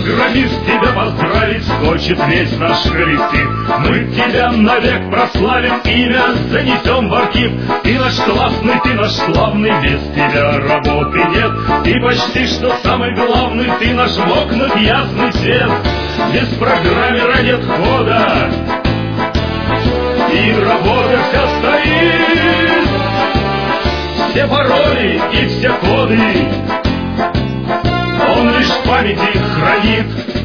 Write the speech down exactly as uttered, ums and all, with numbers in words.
программист, тебя поздравить хочет весь наш коллектив. Мы тебя навек прославим, имя занесем в архив. Ты наш классный, ты наш славный, без тебя работы нет. Ты почти что самый главный, ты наш в окнах ясный свет. Без программера нет хода, и работа вся стоит. Все пароли и все коды он лишь в памяти хранит.